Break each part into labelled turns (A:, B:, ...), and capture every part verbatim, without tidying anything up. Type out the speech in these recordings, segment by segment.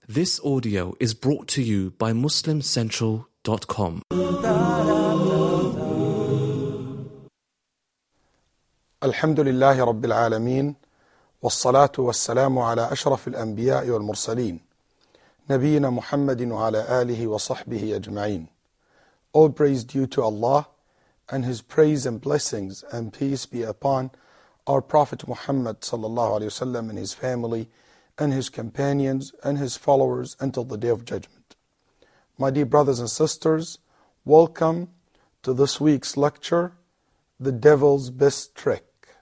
A: This audio is brought to you by Muslim Central dot com.
B: Alhamdulillahi Rabbil Alameen, wassalatu wassalamu ala ashraf al-anbiya'i wal mursaleen, Nabiyyina Muhammadin wa ala alihi wa sahbihi ajma'in. All praise due to Allah, and His praise and blessings and peace be upon our Prophet Muhammad sallallahu alayhi wa sallam and his family and his companions and his followers until the Day of Judgment. My dear brothers and sisters, welcome to this week's lecture, The Devil's Best Trick.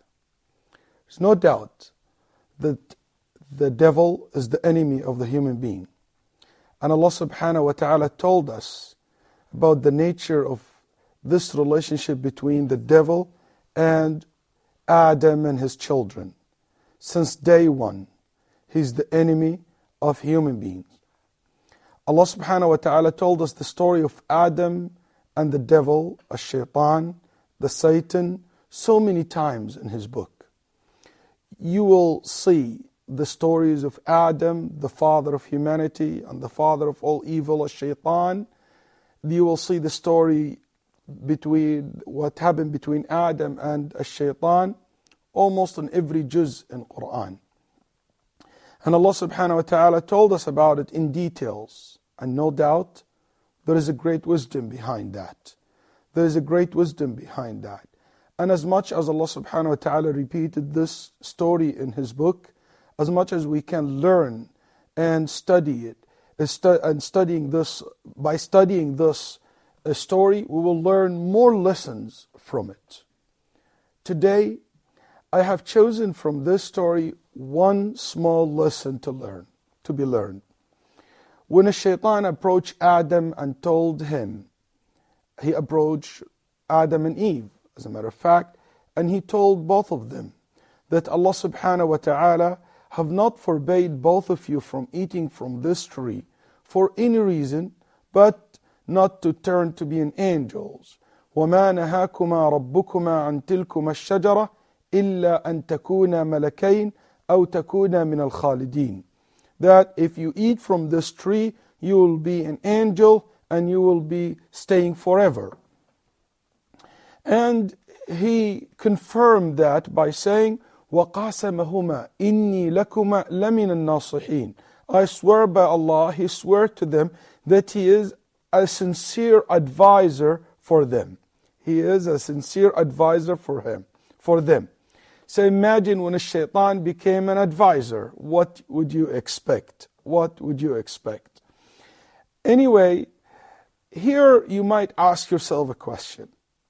B: There's no doubt that the devil is the enemy of the human being. And Allah subhanahu wa ta'ala told us about the nature of this relationship between the devil and Adam and his children. Since day one, he's the enemy of human beings. Allah subhanahu wa ta'ala told us the story of Adam and the devil, a shaitan, the Satan, so many times in his book. You will see the stories of Adam, the father of humanity, and the father of all evil, a shaitan. You will see the story between what happened between Adam and a shaitan almost in every juz in Quran. And Allah subhanahu wa ta'ala told us about it in details. And no doubt, there is a great wisdom behind that. There is a great wisdom behind that. And as much as Allah subhanahu wa ta'ala repeated this story in His book, as much as we can learn and study it, and studying this, by studying this story, we will learn more lessons from it. Today, I have chosen from this story one small lesson to learn, to be learned. When a shaitan approached Adam and told him, he approached Adam and Eve, as a matter of fact, and he told both of them that Allah subhanahu wa ta'ala have not forbade both of you from eating from this tree for any reason, but not to turn to being angels. وَمَا نَهَاكُمَا رَبُّكُمَا عَنْ تِلْكُمَا الشَّجَرَةِ إِلَّا أَن تَكُونَا مَلَكَيْنِ أَوْ تَكُونَا مِنَ الْخَالِدِينَ. That if you eat from this tree, you will be an angel and you will be staying forever. And he confirmed that by saying, وَقَاسَمَهُمَا إِنِّي لَكُمَا لَمِنَ النَّاصِحِينَ. I swear by Allah, he swore to them that he is a sincere advisor for them. He is a sincere advisor for him, for them. So imagine when a shaitan became an advisor, what would you expect? What would you expect? Anyway, here you might ask yourself a question.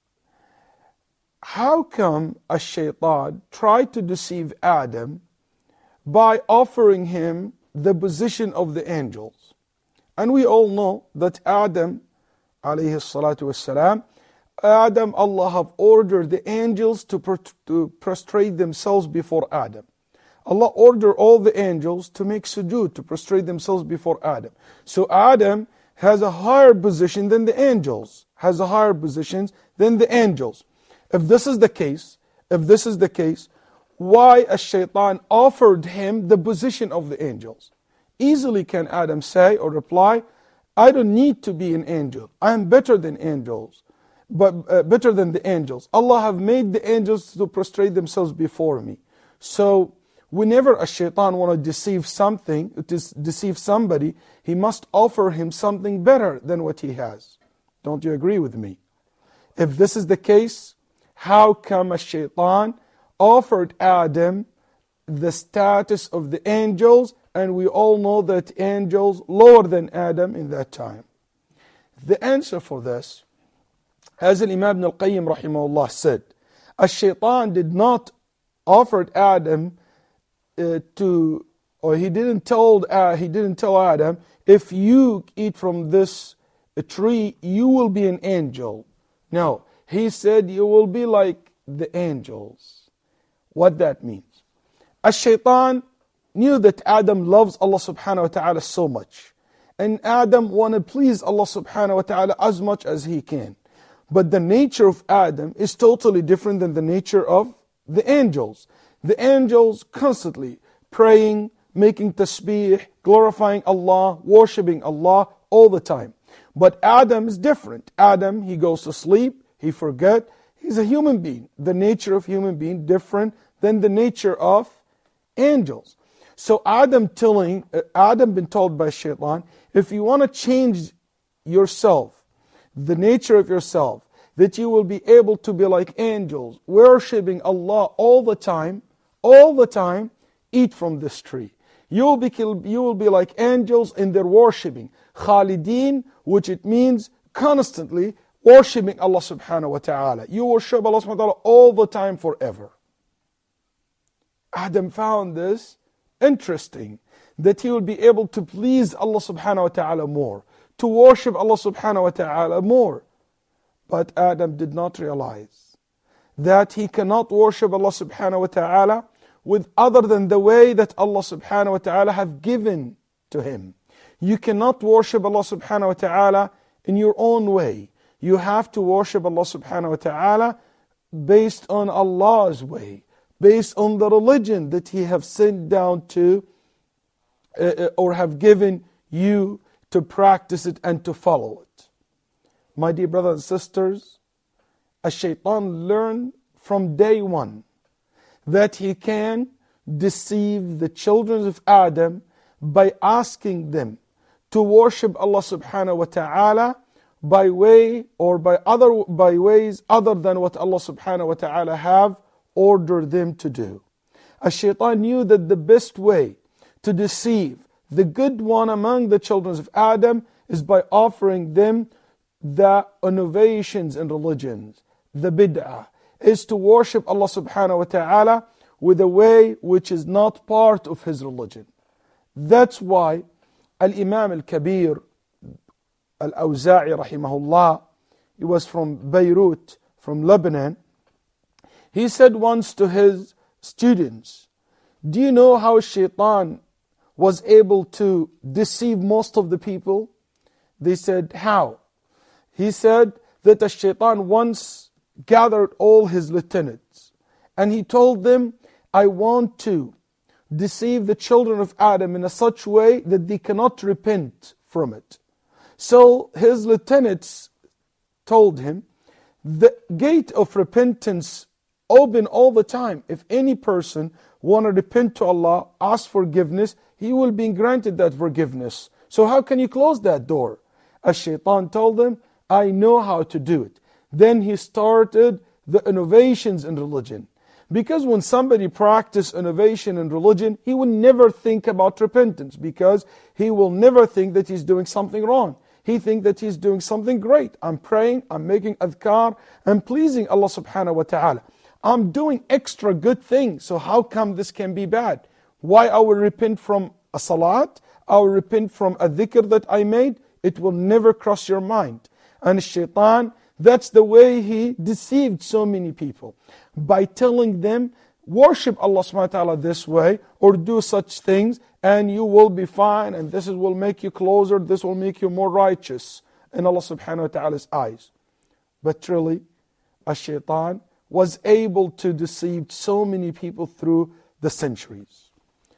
B: How come a shaitan tried to deceive Adam by offering him the position of the angels? And we all know that Adam, alayhi salatu wassalam, Adam, Allah have ordered the angels to, pr to prostrate themselves before Adam. Allah ordered all the angels to make sujood, to prostrate themselves before Adam. So Adam has a higher position than the angels, has a higher position than the angels. If this is the case, if this is the case, why a shaitan offered him the position of the angels? Easily can Adam say or reply, I don't need to be an angel. I am better than angels. But uh, better than the angels. Allah have made the angels to prostrate themselves before me. So whenever a shaitan want to deceive something, to deceive somebody, he must offer him something better than what he has. Don't you agree with me? If this is the case, how come a shaitan offered Adam the status of the angels, and we all know that angels lower than Adam in that time? The answer for this, as Imam Ibn al-Qayyim rahimahullah said, a shaitan did not offer Adam uh, to, or he didn't tell uh, he didn't tell Adam, if you eat from this tree, you will be an angel. No, he said you will be like the angels. What that means? A shaitan knew that Adam loves Allah subhanahu wa ta'ala so much, and Adam want to please Allah subhanahu wa ta'ala as much as he can. But the nature of Adam is totally different than the nature of the angels. The angels constantly praying, making tasbih, glorifying Allah, worshipping Allah all the time. But Adam is different. Adam, he goes to sleep, he forget. He's a human being. The nature of human being different than the nature of angels. So Adam telling, Adam been told by Shaitan, if you want to change yourself, the nature of yourself, that you will be able to be like angels, worshipping Allah all the time, all the time, eat from this tree. You will be, you will be like angels in their worshipping. Khalidin, which it means constantly worshipping Allah subhanahu wa ta'ala. You worship Allah subhanahu wa ta'ala all the time forever. Adam found this interesting, that he will be able to please Allah subhanahu wa ta'ala more, to worship Allah subhanahu wa ta'ala more. But Adam did not realize that he cannot worship Allah subhanahu wa ta'ala with other than the way that Allah subhanahu wa ta'ala have given to him. You cannot worship Allah subhanahu wa ta'ala in your own way. You have to worship Allah subhanahu wa ta'ala based on Allah's way, based on the religion that He have sent down to uh, or have given you to practice it and to follow it. My dear brothers and sisters, a shaitan learned from day one that he can deceive the children of Adam by asking them to worship Allah subhanahu wa ta'ala by way or by other by ways other than what Allah subhanahu wa ta'ala have ordered them to do. A shaitan knew that the best way to deceive the good one among the children of Adam is by offering them the innovations in religions, the bid'ah, is to worship Allah subhanahu wa ta'ala with a way which is not part of his religion. That's why Al-Imam Al-Kabir Al-Awza'i rahimahullah, he was from Beirut, from Lebanon. He said once to his students, do you know how Shaitan was able to deceive most of the people? They said, how? He said that the Shaitan once gathered all his lieutenants and he told them, I want to deceive the children of Adam in a such way that they cannot repent from it. So his lieutenants told him, the gate of repentance open all the time. If any person want to repent to Allah, ask forgiveness, he will be granted that forgiveness. So how can you close that door? As Shaitan told them, I know how to do it. Then he started the innovations in religion. Because when somebody practices innovation in religion, he will never think about repentance, because he will never think that he's doing something wrong. He thinks that he's doing something great. I'm praying, I'm making adhkar, I'm pleasing Allah subhanahu wa ta'ala. I'm doing extra good things, so how come this can be bad? Why I will repent from a salat? I will repent from a dhikr that I made? It will never cross your mind. And Shaitan, that's the way he deceived so many people. By telling them, worship Allah subhanahu wa ta'ala this way, or do such things, and you will be fine, and this will make you closer, this will make you more righteous in Allah subhanahu wa ta'ala's eyes. But really, a shaitan was able to deceive so many people through the centuries.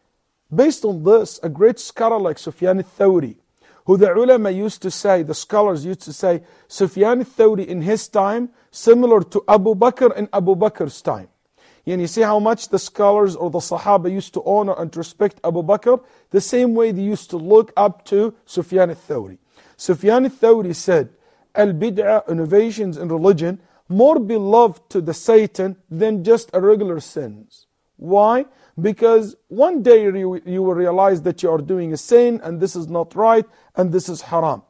B: Based on this, a great scholar like Sufyan al-Thawri, who the ulama used to say, the scholars used to say, Sufyan al-Thawri in his time, similar to Abu Bakr in Abu Bakr's time. And you see how much the scholars or the Sahaba used to honor and respect Abu Bakr, the same way they used to look up to Sufyan al-Thawri. Sufyan al-Thawri said, al-bid'ah, innovations in religion, more beloved to the Satan than just a regular sins. Why? Because one day you, you will realize that you are doing a sin, and this is not right, and this is haram.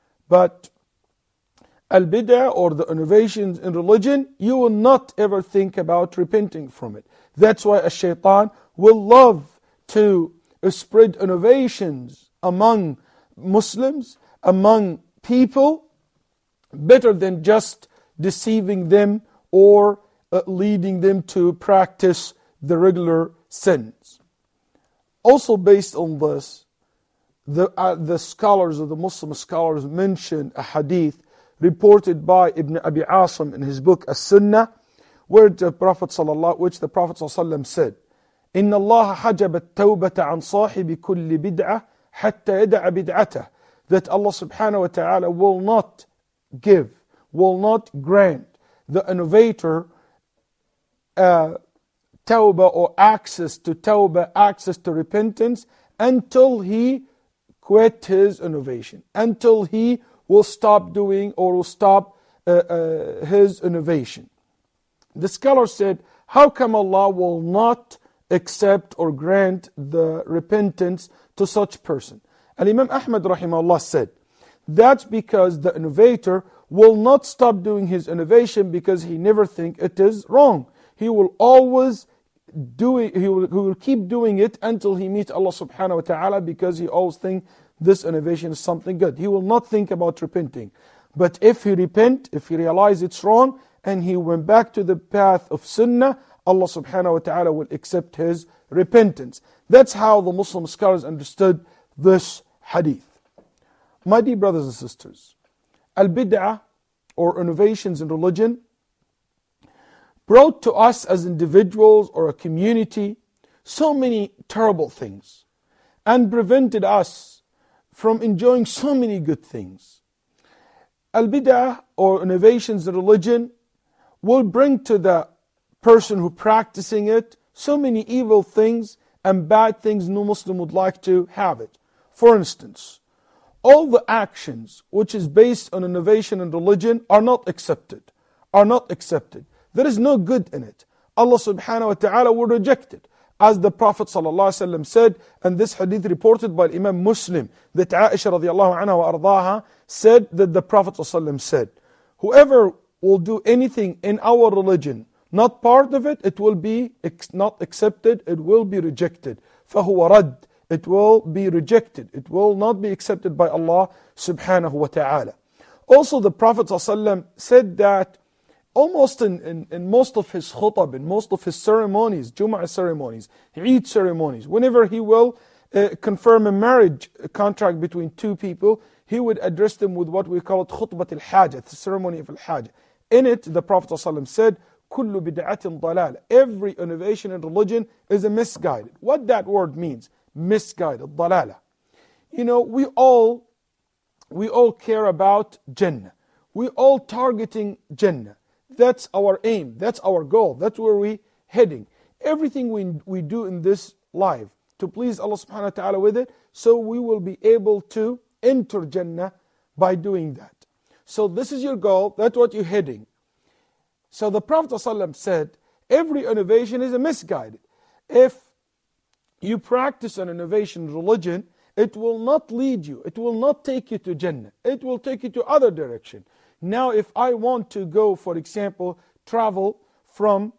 B: But al-bid'ah, or the innovations in religion, you will not ever think about repenting from it. That's why a shaitan will love to spread innovations among Muslims, among people, better than just deceiving them or uh, leading them to practice the regular sins. Also based on this, the, uh, the scholars or the Muslim scholars mentioned a hadith reported by Ibn Abi Asim in his book As-Sunnah, where the Prophet sallallahu, which the Prophet sallallahu said, إن الله حجب التوبة عن صاحب كل بدعة حتى يدع بدعته. That Allah subhanahu wa ta'ala will not give, will not grant the innovator uh, tawbah or access to tawbah, access to repentance, until he quit his innovation, until he will stop doing or will stop uh, uh, his innovation. The scholar said, how come Allah will not accept or grant the repentance to such person? And Imam Ahmad rahimahullah said, that's because the innovator will not stop doing his innovation because he never think it is wrong. He will always do it, he will, he will keep doing it until he meets Allah subhanahu wa ta'ala, because he always think this innovation is something good. He will not think about repenting. But if he repent, if he realize it's wrong, and he went back to the path of sunnah, Allah subhanahu wa ta'ala will accept his repentance. That's how the Muslim scholars understood this hadith. My dear brothers and sisters, al-bid'ah, or innovations in religion, brought to us as individuals or a community so many terrible things, and prevented us from enjoying so many good things. Al-bid'ah, or innovations in religion, will bring to the person who practicing it so many evil things and bad things no Muslim would like to have it. For instance, all the actions which is based on innovation in religion are not accepted, are not accepted. There is no good in it. Allah subhanahu wa ta'ala will reject it. As the Prophet ﷺ said, and this hadith reported by Imam Muslim, that Aisha radiallahu anha wa ardaha said that the Prophet ﷺ said, whoever will do anything in our religion, not part of it, it will be not accepted, it will be rejected. فَهُوَ رَدْ. It will be rejected. It will not be accepted by Allah subhanahu wa ta'ala. Also the Prophet ﷺ said that almost in, in, in most of his khutab, in most of his ceremonies, Jum'ah ceremonies, Eid ceremonies, whenever he will uh, confirm a marriage contract between two people, he would address them with what we call it khutbat al-hajah, the ceremony of al-hajah. In it, the Prophet ﷺ said, كُلُّ بِدْعَةٍ ضَلَالَةٍ. Every innovation in religion is a misguided. What that word means, misguided, ضَلَالَة. You know, we all, we all care about Jannah. We all targeting Jannah. That's our aim, that's our goal, that's where we're heading. Everything we, we do in this life, to please Allah subhanahu wa ta'ala with it, so we will be able to enter Jannah by doing that. So this is your goal, that's what you're heading. So the Prophet ﷺ said, every innovation is a misguided. If you practice an innovation in religion, it will not lead you, it will not take you to Jannah, it will take you to other direction. Now if I want to go, for example, travel from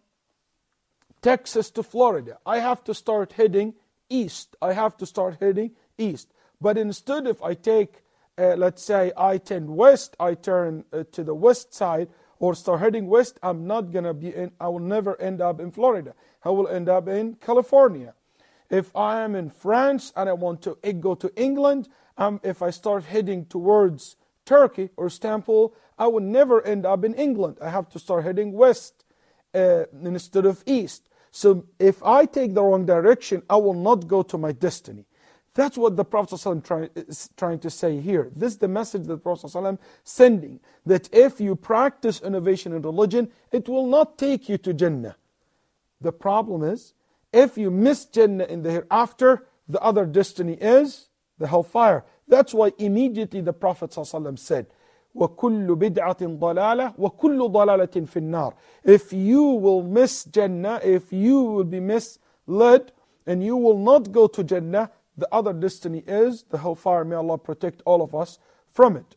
B: Texas to Florida, I have to start heading east. I have to start heading east. But instead, if I take, uh, let's say, I ten west, I turn uh, to the west side, or start heading west, I'm not going to be in, I will never end up in Florida. I will end up in California. If I am in France and I want to go to England, um, if I start heading towards Turkey or Istanbul, I will never end up in England. I have to start heading west uh, instead of east. So if I take the wrong direction, I will not go to my destiny. That's what the Prophet ﷺ is trying to say here. This is the message that the Prophet ﷺ is sending. That if you practice innovation in religion, it will not take you to Jannah. The problem is, if you miss Jannah in the hereafter, the other destiny is the hellfire. That's why immediately the Prophet ﷺ said, وَكُلُّ بِدْعَةٍ ضَلَالَةٍ وَكُلُّ ضَلَالَةٍ فِي النَّارِ. If you will miss Jannah, if you will be misled, and you will not go to Jannah, the other destiny is the hellfire. May Allah protect all of us from it.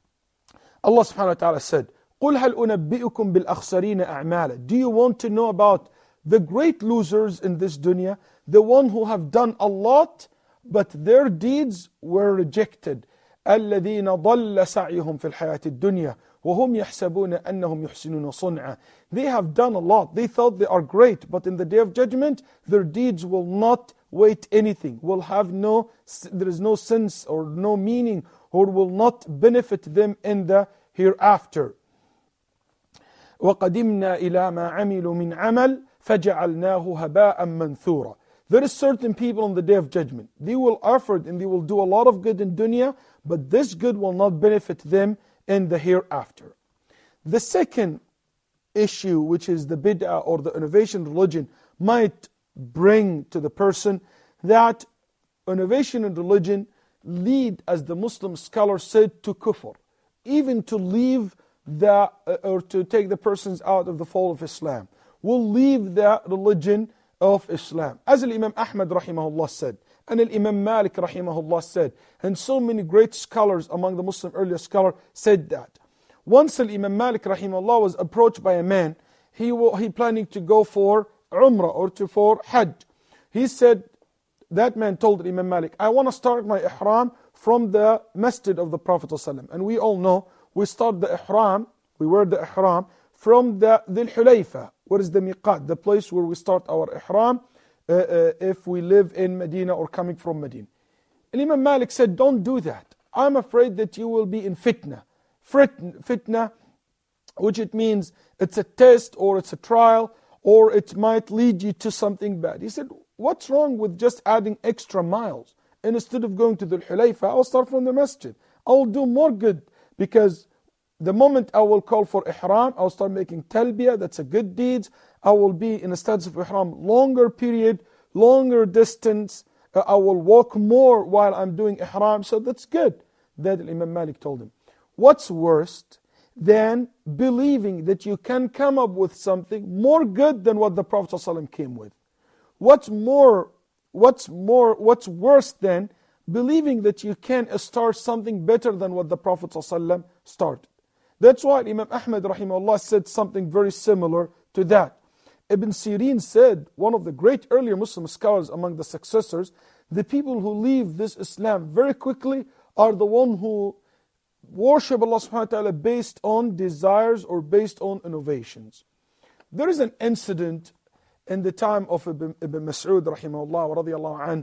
B: Allah subhanahu wa ta'ala said, قُلْ هَلْ أُنَبِّئُكُمْ بِالْأَخْسَرِينَ أَعْمَالًا. Do you want to know about the great losers in this dunya? The one who have done a lot, but their deeds were rejected. الَّذِينَ ضَلَّ سَعْيُهُمْ فِي الْحَيَاةِ الدُّنْيَا وَهُمْ يَحْسَبُونَ أَنَّهُمْ يُحْسِنُونَ صُنْعًا. They have done a lot. They thought they are great, but in the day of judgment, their deeds will not weight anything, will have no, there is no sense or no meaning, or will not benefit them in the hereafter. وَقَدِمْنَا إِلَى مَا عَمِلُوا مِنْ عَمَلٍ فَجَعَلْنَاهُ هَبَاءً مَنْثُورًا. There is certain people on the Day of Judgment. They will effort and they will do a lot of good in dunya, but this good will not benefit them in the hereafter. The second issue, which is the bid'ah or the innovation religion might bring to the person, that innovation in religion lead, as the Muslim scholar said, to kufr, even to leave the, uh, or to take the persons out of the fold of Islam, will leave the religion of Islam. As Imam Ahmad rahimahullah said, and Imam Malik rahimahullah said, and so many great scholars among the Muslim earlier scholars said that. Once Imam Malik rahimahullah was approached by a man, he was he planning to go for Umrah or to for Hajj. He said, that man told Imam Malik, I want to start my ihram from the masjid of the Prophet ﷺ. And we all know, we start the ihram, we wear the ihram from the Dhul Hulayfa. What is the miqat? The place where we start our ihram uh, uh, if we live in Medina or coming from Medina. And Imam Malik said, don't do that. I'm afraid that you will be in fitna. Fitna, which it means it's a test or it's a trial or it might lead you to something bad. He said, what's wrong with just adding extra miles? And instead of going to the Hulayfa, I'll start from the masjid. I'll do more good, because the moment I will call for ihram, I'll start making talbiyah, that's a good deed. I will be in a status of ihram longer period, longer distance. Uh, I will walk more while I'm doing ihram, so that's good. That Imam Malik told him. What's worse than believing that you can come up with something more good than what the Prophet ﷺ came with? What's more, what's more, what's worse than believing that you can start something better than what the Prophet ﷺ started? That's why Imam Ahmad rahimahullah said something very similar to that. Ibn Sirin said, one of the great earlier Muslim scholars among the successors, the people who leave this Islam very quickly are the one who worship Allah subhanahu wa ta'ala based on desires or based on innovations. There is an incident in the time of Ibn, Ibn Mas'ud rahimahullah wa radiyallahu anh,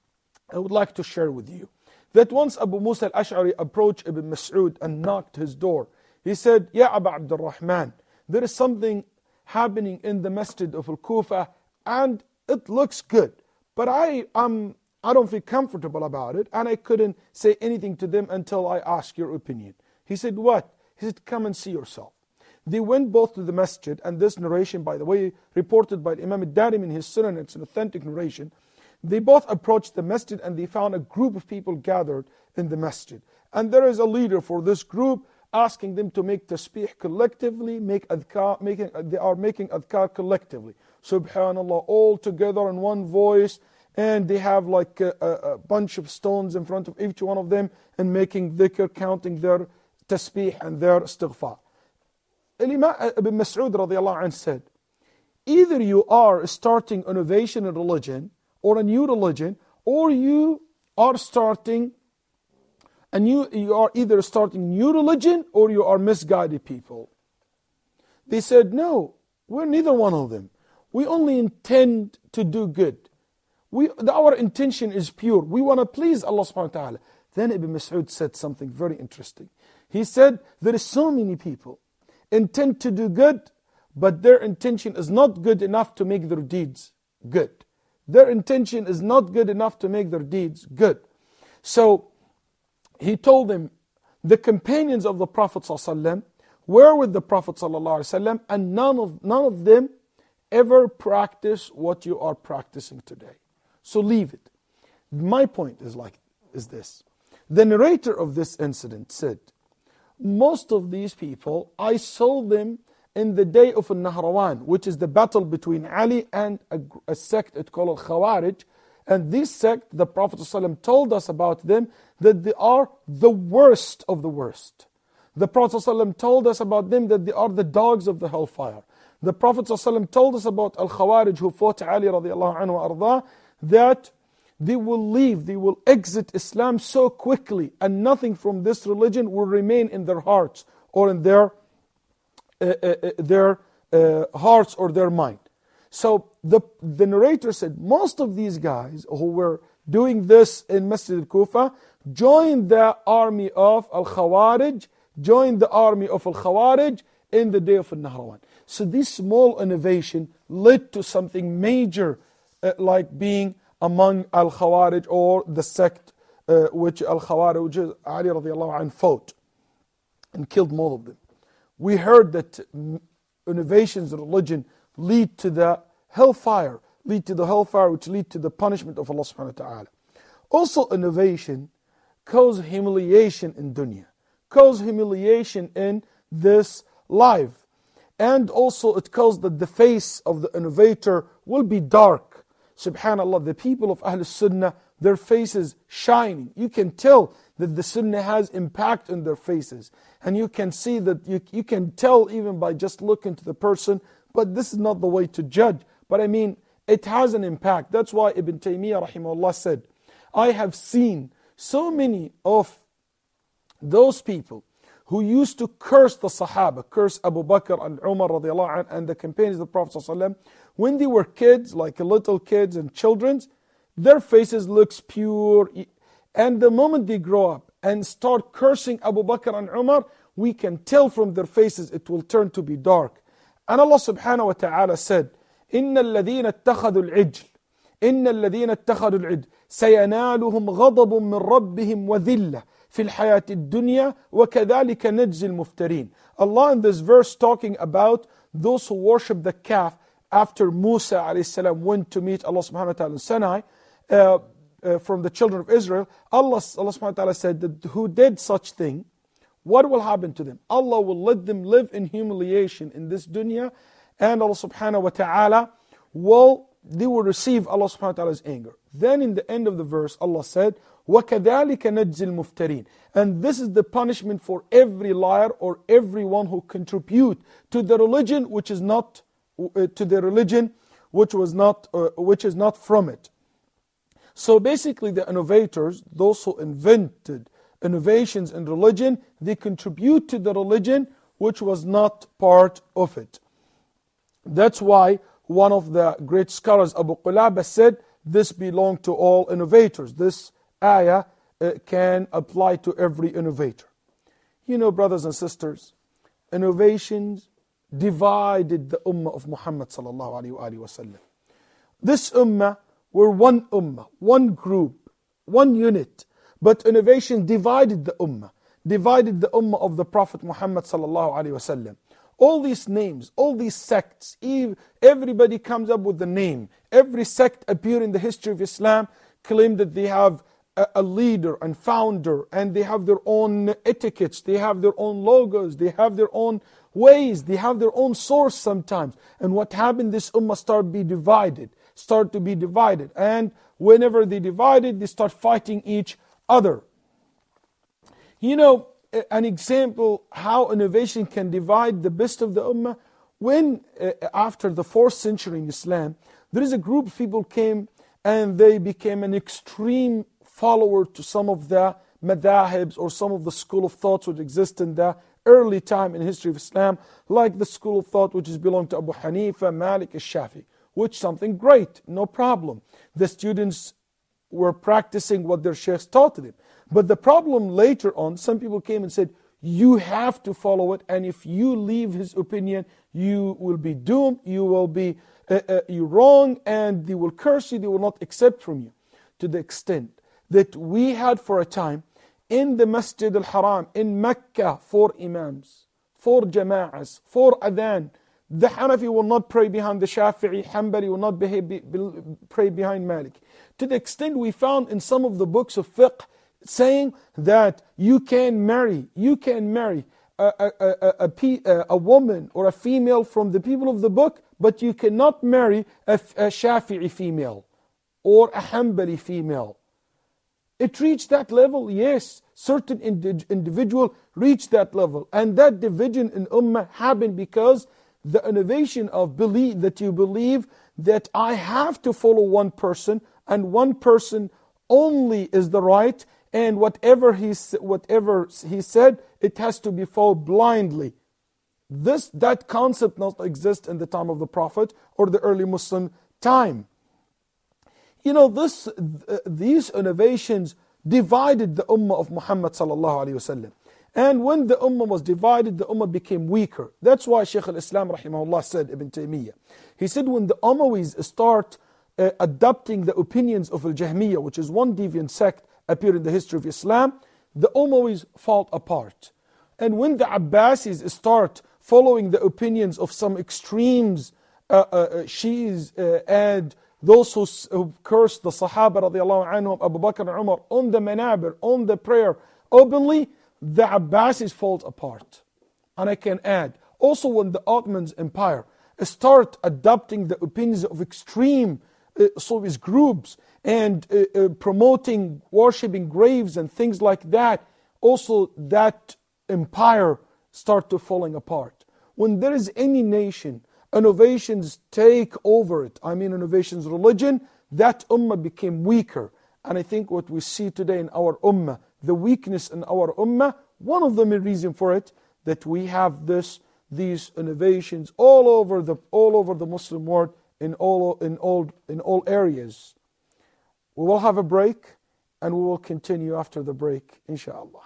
B: I would like to share with you. That once Abu Musa al-Ash'ari approached Ibn Mas'ud and knocked his door. He said, Ya Abu Abdul Rahman, there is something happening in the masjid of Al-Kufa and it looks good. But I am I don't feel comfortable about it, and I couldn't say anything to them until I asked your opinion. He said, what? He said, come and see yourself. They went both to the masjid, and this narration, by the way, reported by Imam al-Darimi in his Sunan, it's an authentic narration. They both approached the masjid, and they found a group of people gathered in the masjid. And there is a leader for this group, asking them to make tasbih collectively, make adhkar, making, they are making adhkar collectively. Subhanallah, all together in one voice, and they have like a, a, a bunch of stones in front of each one of them and making dhikr, counting their tasbih and their istighfar. Imam Ibn Mas'ud radiallahu anh said, either you are starting innovation in religion or a new religion, or you are starting a new, you are either starting new religion or you are misguided people. They said, no, we're neither one of them. We only intend to do good. We, our intention is pure. We want to please Allah subhanahu wa ta'ala. Then Ibn Mas'ud said something very interesting. He said, there is so many people intend to do good, but their intention is not good enough to make their deeds good. Their intention is not good enough to make their deeds good. So he told them, the companions of the Prophet ﷺ were with the Prophet ﷺ, and none of, none of them ever practice what you are practicing today. So leave it. My point is like is this. The narrator of this incident said, most of these people, I saw them in the day of Al-Nahrawan, which is the battle between Ali and a, a sect it called Al-Khawarij. And this sect, the Prophet ﷺ told us about them, that they are the worst of the worst. The Prophet ﷺ told us about them that they are the dogs of the hellfire. The Prophet ﷺ told us about Al-Khawarij who fought Ali radiallahu anhu arda, that they will leave, they will exit Islam so quickly, and nothing from this religion will remain in their hearts or in their uh, uh, their uh, hearts or their mind. So the the narrator said, most of these guys who were doing this in Masjid al-Kufa joined the army of Al-Khawarij, joined the army of Al-Khawarij in the day of Al-Nahrawan. So this small innovation led to something major, uh, like being among Al-Khawarij, or the sect uh, which Al-Khawarij, which is Ali radiallahu anh fought and killed more of them. We heard that innovations in religion lead to the hellfire, lead to the hellfire which lead to the punishment of Allah subhanahu wa ta'ala. Also, innovation cause humiliation in dunya, cause humiliation in this life. And also it caused that the face of the innovator will be dark. Subhanallah, the people of Ahl Sunnah, their faces shining. You can tell that the Sunnah has impact in their faces. And you can see that, you, you can tell even by just looking to the person, but this is not the way to judge. But I mean, it has an impact. That's why Ibn Taymiyyah rahimahullah said, I have seen so many of those people who used to curse the Sahaba, curse Abu Bakr and Umar radiallahu anh, and the companions of the Prophet ﷺ, when they were kids, like little kids and children, their faces looks pure. And the moment they grow up and start cursing Abu Bakr and Umar, we can tell from their faces it will turn to be dark. And Allah subhanahu wa ta'ala said, إِنَّ الَّذِينَ اتَّخَذُوا الْعِجْلِ إِنَّ الَّذِينَ اتَّخَذُوا الْعِجْلِ سَيَنَالُهُمْ غَضَبٌ مِّن رَبِّهِمْ وَذِلَّةٌ في الحياة الدنيا وكذلك نجزي المفترين. Allah in this verse talking about those who worship the calf after Musa alayhi salam went to meet Allah subhanahu wa ta'ala in Sinai uh, uh, from the children of Israel. Allah, Allah subhanahu wa ta'ala said that who did such thing, what will happen to them? Allah will let them live in humiliation in this dunya, and Allah subhanahu wa ta'ala will, they will receive Allah subhanahu wa ta'ala's anger. Then in the end of the verse, Allah said, وَكَذَلِكَ نَجْزِي الْمُفْتَرِينَ. And this is the punishment for every liar or everyone who contribute to the religion which is not uh, to the religion which was not uh, which is not from it. So basically, the innovators, those who invented innovations in religion, they contribute to the religion which was not part of it. That's why one of the great scholars, Abu Qulaba, said this belongs to all innovators. This ayah uh, can apply to every innovator. You know, brothers and sisters, innovations divided the ummah of Muhammad sallallahu alaihi wasallam. This ummah were one ummah, one group, one unit, but innovation divided the ummah, divided the ummah of the Prophet Muhammad sallallahu alaihi wasallam. All these names, all these sects, everybody comes up with the name. Every sect appear in the history of Islam, claim that they have a leader and founder, and they have their own etiquettes, they have their own logos, they have their own ways, they have their own source sometimes. And what happened, this ummah start to be divided, start to be divided. And whenever they divided, they start fighting each other. You know, an example how innovation can divide the best of the ummah, when uh, after the fourth century in Islam, there is a group of people came and they became an extreme follower to some of the madahibs or some of the school of thoughts which exist in the early time in the history of Islam, like the school of thought which is belong to Abu Hanifa, Malik, al-Shafi, which something great, no problem. The students were practicing what their sheikhs taught them. But the problem later on, some people came and said, you have to follow it, and if you leave his opinion, you will be doomed, you will be uh, uh, you wrong, and they will curse you, they will not accept from you. To the extent that we had for a time in the Masjid al-Haram in Mecca four imams, four jama'as, four adhan. The Hanafi will not pray behind the Shafi'i, Hanbali will not behave, be, be, pray behind Malik. To the extent we found in some of the books of fiqh saying that you can marry, you can marry a, a, a, a, a woman or a female from the people of the book, but you cannot marry a, a Shafi'i female or a Hanbali female. It reached that level, yes. Certain indi- individual reached that level. And that division in ummah happened because the innovation of belief, that you believe that I have to follow one person, and one person only is the right, and whatever he, whatever he said, it has to be followed blindly. This, that concept not exist in the time of the Prophet or the early Muslim time. You know, this, uh, these innovations divided the ummah of Muhammad sallallahu alaihi wasallam. And when the ummah was divided, the ummah became weaker. That's why Shaykh al-Islam rahimahullah said, Ibn Taymiyyah, he said when the Umayyas start uh, adopting the opinions of al-Jahmiyyah, which is one deviant sect appeared in the history of Islam, the Umayyas fall apart. And when the Abbasis start following the opinions of some extremes, uh, uh, Shi'is uh, and those who, who cursed the Sahaba radiallahu anhum, Abu Bakr and Umar, on the manabir, on the prayer, openly, the Abbasis falls apart. And I can add, also when the Ottoman Empire start adopting the opinions of extreme uh, Soviet groups and uh, uh, promoting worshipping graves and things like that, also that empire start to falling apart. When there is any nation, innovations take over it, I mean innovations religion, that ummah became weaker. And I think what we see today in our ummah, the weakness in our ummah, one of the main reasons for it, that we have this, these innovations all over the all over the Muslim world in all in all in all areas. We will have a break, and we will continue after the break, inshallah.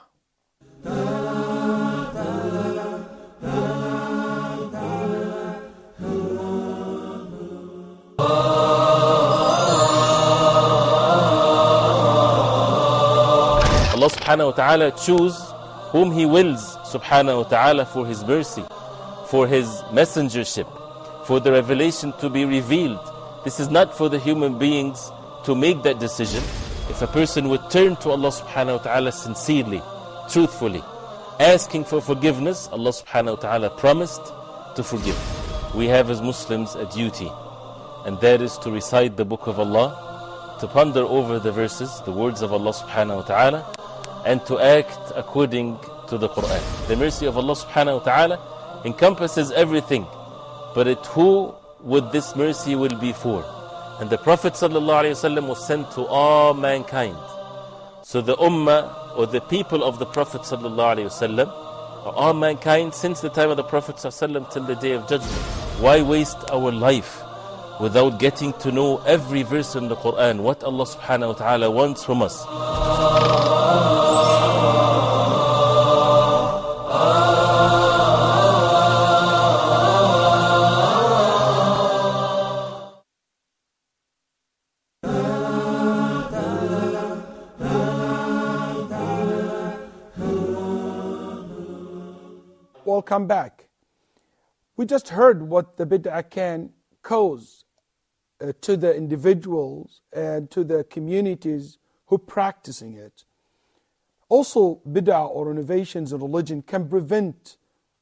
C: Allah subhanahu wa ta'ala choose whom He wills subhanahu wa ta'ala for His mercy, for His messengership, for the revelation to be revealed. This is not for the human beings to make that decision. If a person would turn to Allah subhanahu wa ta'ala sincerely, truthfully, asking for forgiveness, Allah subhanahu wa ta'ala promised to forgive. We have as Muslims a duty, and that is to recite the book of Allah, to ponder over the verses, the words of Allah subhanahu wa ta'ala, and to act according to the Quran. The mercy of Allah subhanahu wa ta'ala encompasses everything, but it who would this mercy will be for? And the Prophet sallallahu alaihi wasallam was sent to all mankind. So the ummah, or the people of the Prophet sallallahu alaihi wasallam, are all mankind since the time of the Prophet sallallahu alaihi wasallam till the day of judgment. Why waste our life without getting to know every verse in the Quran, what Allah subhanahu wa ta'ala wants from us?
B: Welcome back. We just heard what the bid'ah can cause uh, to the individuals and to the communities who are practicing it. Also, bid'ah or innovations in religion can prevent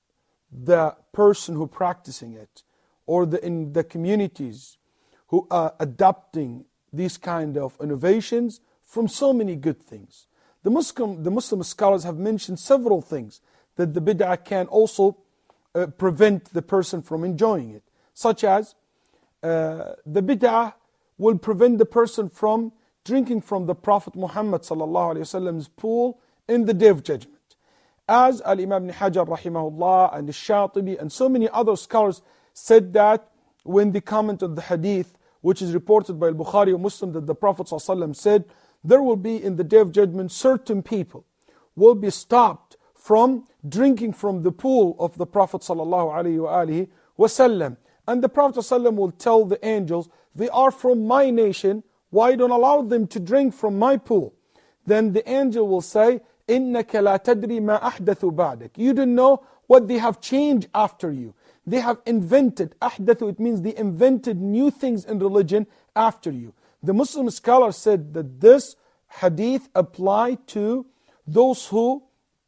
B: the person who practicing it, or the, in the communities who are adopting these kind of innovations, from so many good things. The Muslim, the Muslim scholars have mentioned several things that the bid'ah can also uh, prevent the person from enjoying it. Such as, uh, the bid'ah will prevent the person from drinking from the Prophet Muhammad sallallahu alaihi wasallam's pool in the Day of Judgment. As Al-Imam Ibn Hajar rahimahullah and Al-Shatibi and so many other scholars said that when they comment on the hadith, which is reported by Al-Bukhari or Muslim, that the Prophet sallallahu alaihi wasallam said, there will be in the Day of Judgment certain people will be stopped from drinking from the pool of the Prophet sallallahu alaihi wasallam. And the Prophet sallallahu will tell the angels, they are from my nation, why don't allow them to drink from my pool? Then the angel will say, إِنَّكَ لَا تَدْرِي مَا أَحْدَثُ بَعْدَكَ. You don't know what they have changed after you. They have invented, أحدث, it means they invented new things in religion after you. The Muslim scholar said that this hadith applied to those who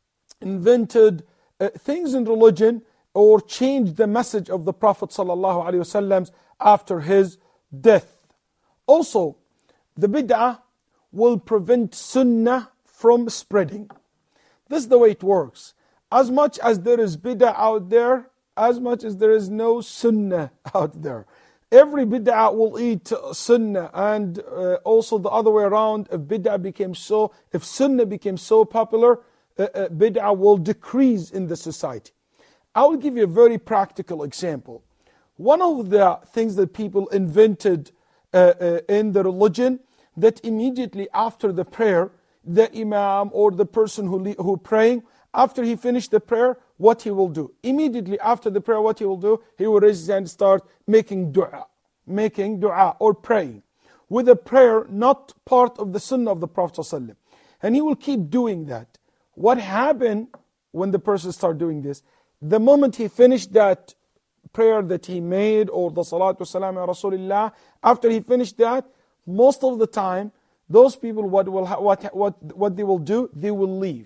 B: invented uh, things in religion or changed the message of the Prophet sallallahu alaihi wasallam after his death. Also, the bid'ah will prevent sunnah from spreading. This is the way it works. As much as there is bid'ah out there, as much as there is no sunnah out there. Every bid'ah will eat sunnah, and uh, also the other way around. If bid'ah became so, if sunnah became so popular, uh, uh, bid'ah will decrease in the society. I will give you a very practical example. One of the things that people invented uh, uh, in the religion, that immediately after the prayer, the imam or the person who who praying After he finished the prayer, what he will do? Immediately after the prayer, what he will do? He will raise his hand and start making dua, making dua or praying. With a prayer not part of the sunnah of the Prophet ﷺ. And he will keep doing that. What happened when the person started doing this? The moment he finished that prayer that he made, or the salatu salam ya Rasulullah, after he finished that, most of the time, those people, what, will ha what, what, what they will do, they will leave.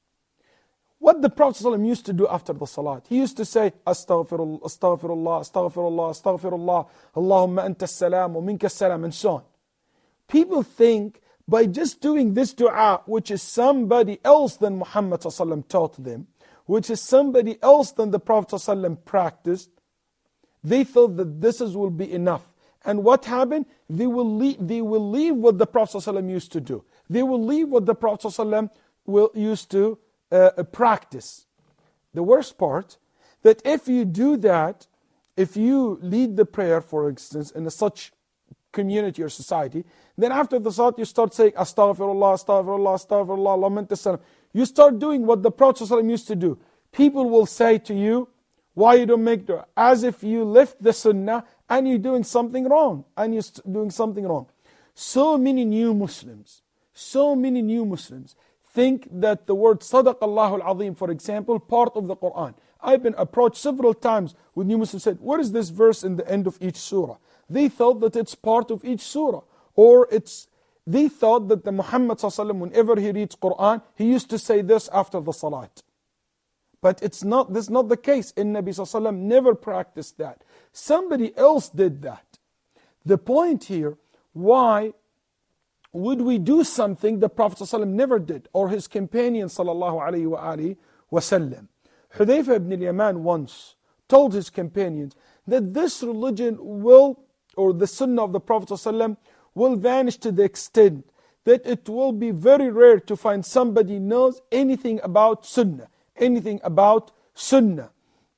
B: What the Prophet ﷺ used to do after the salat, he used to say, Astaghfirullah, Astaghfirullah, Astaghfirullah, Astaghfirullah, Allahumma anta salam wa minka salam, and so on. People think by just doing this dua, which is somebody else than Muhammad ﷺ taught them, which is somebody else than the Prophet ﷺ practiced, they thought that this is, will be enough. And what happened? They will leave, they will leave what the Prophet ﷺ used to do. They will leave what the Prophet ﷺ will used to uh, practice. The worst part, that if you do that, if you lead the prayer, for instance, in a such community or society, then after the salat you start saying, Astaghfirullah, Astaghfirullah, Astaghfirullah, Allahumma anta salam. You start doing what the Prophet ﷺ used to do. People will say to you, why you don't make dua? As if you left the sunnah and you're doing something wrong. And you're doing something wrong. So many new Muslims, so many new Muslims think that the word Sadaqallahu al-Azim, for example, part of the Quran. I've been approached several times with new Muslims said, what is this verse in the end of each surah? They thought that it's part of each surah. Or it's, they thought that the Muhammad ﷺ, whenever he reads Quran, he used to say this after the salat. But it's not, this is not the case. And Nabi ﷺ never practiced that. Somebody else did that. The point here, why would we do something the Prophet ﷺ never did, or his companion sallallahu alayhi wa alihi wasallam? Hudayfa ibn al-Yaman once told his companions that this religion will, or the sunnah of the Prophet ﷺ will vanish to the extent that it will be very rare to find somebody knows anything about sunnah, anything about sunnah.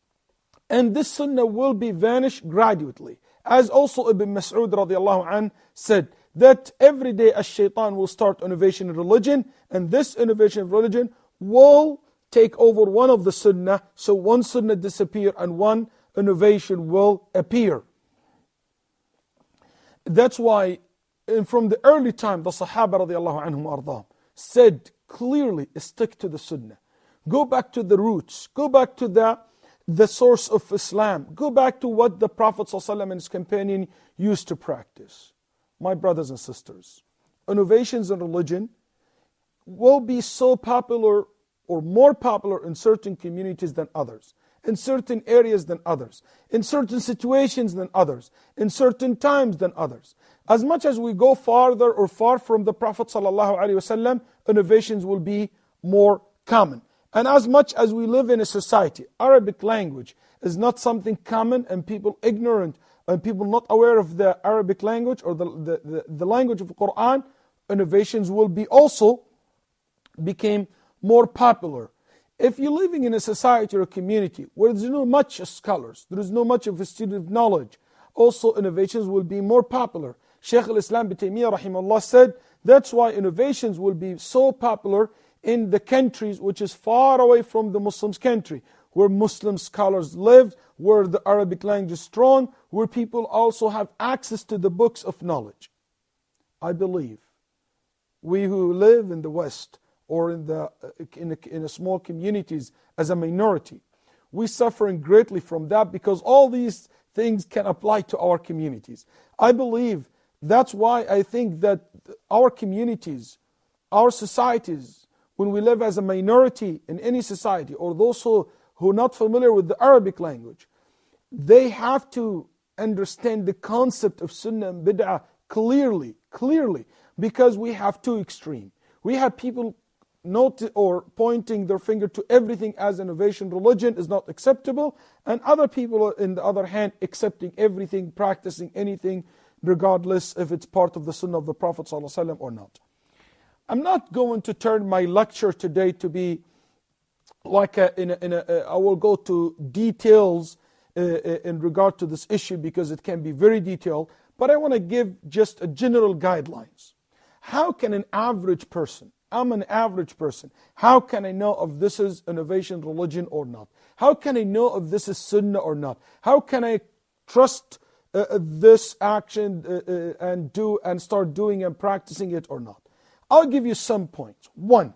B: And this sunnah will be vanished gradually. As also Ibn Mas'ud radiallahu anh said, that every day a shaitan will start innovation in religion, and this innovation of religion will take over one of the sunnah, so one sunnah disappear and one innovation will appear. That's why from the early time, the Sahaba radiallahu anhum ardahum said clearly, stick to the sunnah. Go back to the roots. Go back to the, the source of Islam. Go back to what the Prophet ﷺ and his companion used to practice. My brothers and sisters, innovations in religion will be so popular or more popular in certain communities than others, in certain areas than others, in certain situations than others, in certain times than others. As much as we go farther or far from the Prophet ﷺ, innovations will be more common. And as much as we live in a society, Arabic language is not something common, and people ignorant, and people not aware of the Arabic language or the, the, the, the language of the Quran, innovations will be also became more popular. If you're living in a society or a community where there's no much scholars, there is no much of a student of knowledge, also innovations will be more popular. Shaykh al-Islam ibn Taymiyyah rahimahullah said, that's why innovations will be so popular in the countries which is far away from the Muslims' country, where Muslim scholars live, where the Arabic language is strong, where people also have access to the books of knowledge. I believe we who live in the West or in the in a, in a small communities as a minority, we're suffering greatly from that, because all these things can apply to our communities. I believe that's why I think that our communities, our societies, when we live as a minority in any society, or those who, who are not familiar with the Arabic language, they have to understand the concept of Sunnah and Bid'ah clearly, clearly, because we have two extremes. We have people note or pointing their finger to everything as innovation, religion is not acceptable, and other people, on the other hand, accepting everything, practicing anything, regardless if it's part of the Sunnah of the Prophet ﷺ or not. I'm not going to turn my lecture today to be like a, in a, in a, uh, I will go to details uh, in regard to this issue, because it can be very detailed, but I want to give just a general guidelines. How can an average person, I'm an average person. How can I know if this is innovation religion or not? How can I know if this is sunnah or not? How can I trust uh, this action uh, uh, and do and start doing and practicing it or not? I'll give you some points. One,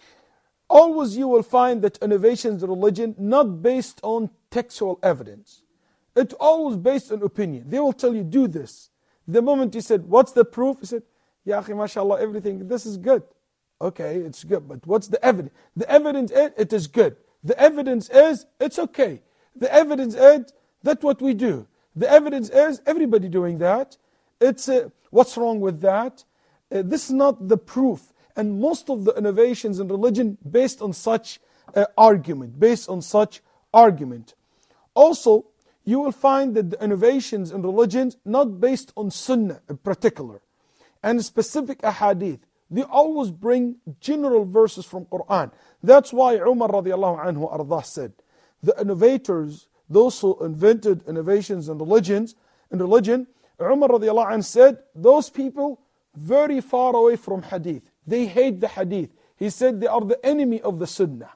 B: always you will find that innovations in religion not based on textual evidence. It's always based on opinion. They will tell you, do this. The moment you said, what's the proof? He said, Ya akhi, mashallah, everything, this is good. Okay, it's good, but what's the evidence? The evidence is, it is good. The evidence is, it's okay. The evidence is, that's what we do. The evidence is, everybody doing that. It's, uh, what's wrong with that? Uh, this is not the proof. And most of the innovations in religion based on such uh, argument, based on such argument. Also, you will find that the innovations in religion not based on sunnah in particular, and specific ahadith. They always bring general verses from Quran. That's why Umar radiallahu anhu ardah said, the innovators, those who invented innovations in religions, in religion, Umar radiallahu anhu said, those people very far away from hadith. They hate the hadith. He said they are the enemy of the sunnah.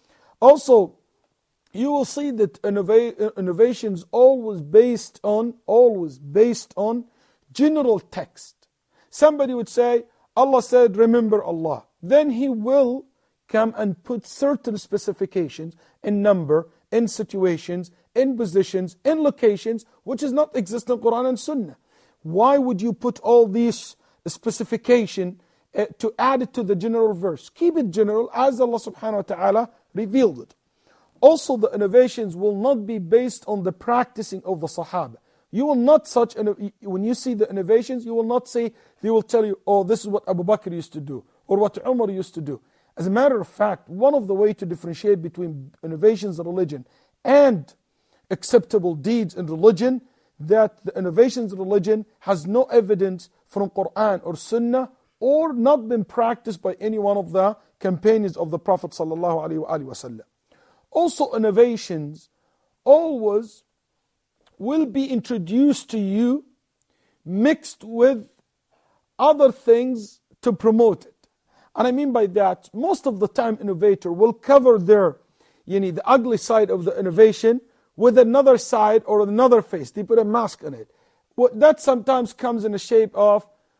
B: Also, you will see that innova- innovations always based on, always based on general text. Somebody would say, Allah said, remember Allah. Then he will come and put certain specifications in number, in situations, in positions, in locations, which is not exist in Quran and Sunnah. Why would you put all these specification uh, to add it to the general verse? Keep it general as Allah subhanahu wa ta'ala revealed it. Also, the innovations will not be based on the practicing of the Sahaba. You will not such, when you see the innovations, you will not say, they will tell you, oh, this is what Abu Bakr used to do, or what Umar used to do. As a matter of fact, one of the ways to differentiate between innovations in religion and acceptable deeds in religion, that the innovations in religion has no evidence from Quran or Sunnah, or not been practiced by any one of the companions of the Prophet sallallahu alaihi wasallam. Also, innovations always will be introduced to you mixed with other things to promote it. And I mean by that, most of the time innovator will cover their, you know, the ugly side of the innovation with another side or another face. They put a mask on it. What that sometimes comes in the shape of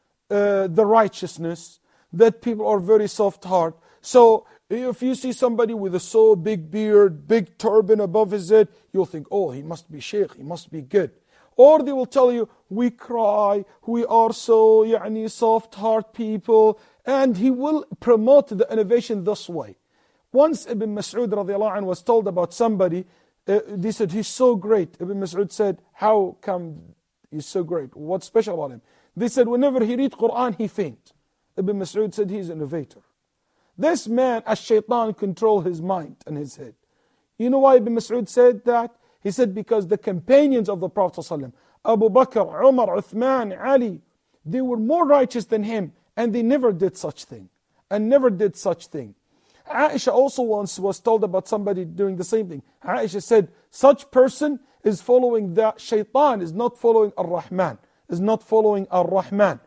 B: uh, the righteousness, that people are very soft-hearted. So if you see somebody with a so big beard, big turban above his head, you'll think, oh, he must be sheikh, he must be good. Or they will tell you, we cry, we are so يعني, soft-hearted people, and he will promote the innovation this way. Once Ibn Mas'ud radiallahu anhu was told about somebody, uh, they said, he's so great. Ibn Mas'ud said, how come he's so great? What's special about him? They said, whenever he reads Quran, he faints. Ibn Mas'ud said, he's an innovator. This man, as shaitan, control his mind and his head. You know why Ibn Mas'ud said that? He said because the companions of the Prophet ﷺ, Abu Bakr, Umar, Uthman, Ali, they were more righteous than him, and they never did such thing. And never did such thing. Aisha also once was told about somebody doing the same thing. Aisha said, such person is following the shaitan, is not following Ar-Rahman, is not following Ar-Rahman.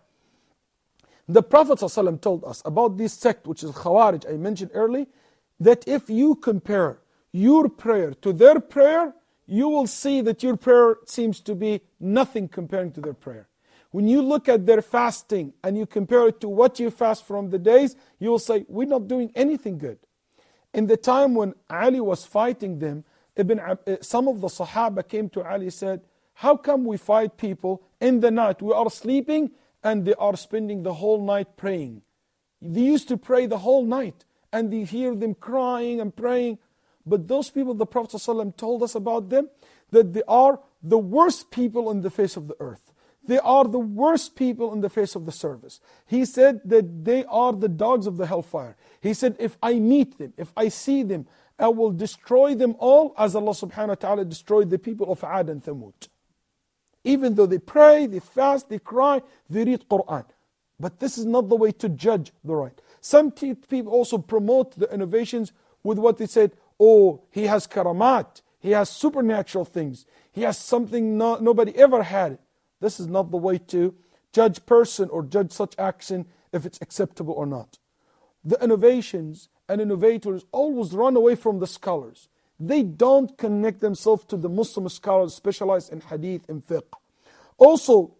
B: The Prophet ﷺ told us about this sect, which is Khawarij, I mentioned earlier, that if you compare your prayer to their prayer, you will see that your prayer seems to be nothing comparing to their prayer. When you look at their fasting and you compare it to what you fast from the days, you will say, we're not doing anything good. In the time when Ali was fighting them, Ibn, some of the Sahaba came to Ali and said, how come we fight people in the night? We are sleeping and they are spending the whole night praying. They used to pray the whole night, and they hear them crying and praying. But those people, the Prophet ﷺ told us about them, that they are the worst people on the face of the earth. They are the worst people on the face of the service. He said that they are the dogs of the hellfire. He said, if I meet them, if I see them, I will destroy them all, as Allah subhanahu wa ta'ala destroyed the people of Ad and Thamud. Even though they pray, they fast, they cry, they read Quran. But this is not the way to judge the right. Some people also promote the innovations with what they said, oh, he has karamat, he has supernatural things, he has something no, nobody ever had. This is not the way to judge person or judge such action if it's acceptable or not. the innovations and innovators always run away from the scholars. They don't connect themselves to the Muslim scholars specialized in hadith and fiqh. Also,